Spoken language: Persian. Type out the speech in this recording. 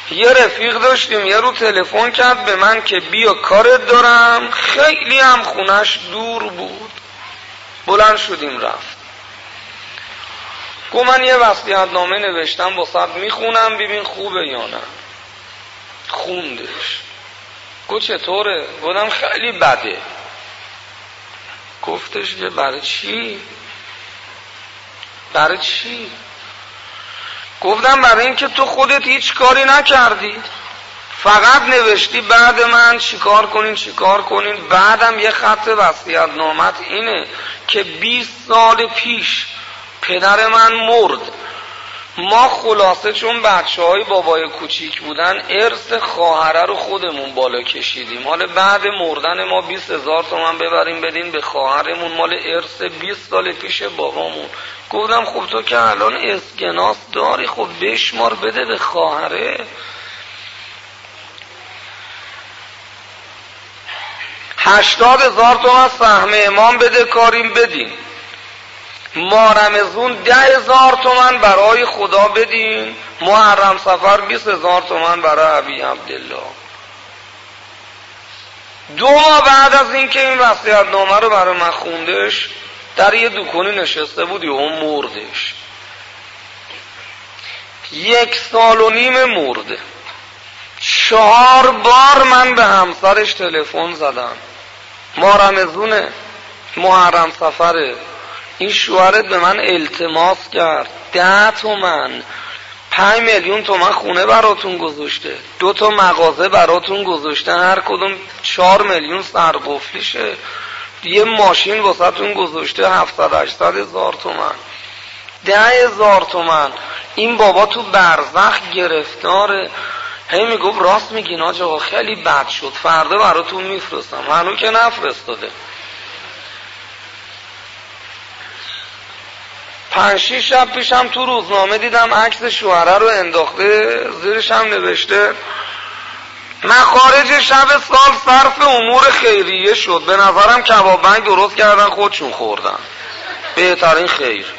یه رفیق داشتیم یه رو تلفن کرد به من که بیا کارت دارم، خیلی هم خونش دور بود. بلند شدیم رفت. گفت من یه وصیت‌نامه نوشتم واسط میخونم ببین خوبه یا نه. خوندش. گفت چطوره؟ گفتم خیلی بده. گفتش که برای چی؟ برای چی؟ گفتم برای این که تو خودت هیچ کاری نکردی، فقط نوشتی بعد من چیکار کنین. بعدم یه خط وصیت‌نامت اینه که 20 سال پیش پدر من مرد، ما خلاصه چون بچه‌های بابای کوچیک بودن ارث خواهره رو خودمون بالا کشیدیم، حالا بعد مردن ما 20,000 تومان ببریم بدین به خواهرمون، مال ارث 20 سال پیش بابامون. گفتم خب تو که الان اسکناس داری، خب بشمار بده به خواهره. 80,000 تومان سهم امام بده کاریم بدین، مارمزون 10,000 تومان برای خدا بدین، محرم سفر 20,000 تومان برای ابی عبدالله. 2 ماه بعد از اینکه این وصیت‌نامه رو برای من خوندش، در یه دکونی نشسته بود اون مردش. 1.5 سال مرده. 4 بار من به همسرش تلفن زدم، مارمزونه، محرم سفره، این شوهرت به من التماس کرد 10 تومن 5 میلیون تومن خونه براتون گذاشته، 2 تا مغازه براتون گذاشته، هر کدوم 4 میلیون سرقفلیشه، یه ماشین واسهتون گذاشته 700-800 هزار تومن، 10,000 تومن. این بابا تو برزخ گرفتاره. هی میگفت راست میگین حاج آقا خیلی بد شد، فردا براتون میفرستم. هنوز که نفرستاده. 5-6 شب پیشم تو روزنامه دیدم عکس شوهره رو انداخته، زیرش هم نوشته مخارج شب سال صرف امور خیریه شد. به نظرم کباب بنگ درست کردن خودشون خوردن، بهترین خیر.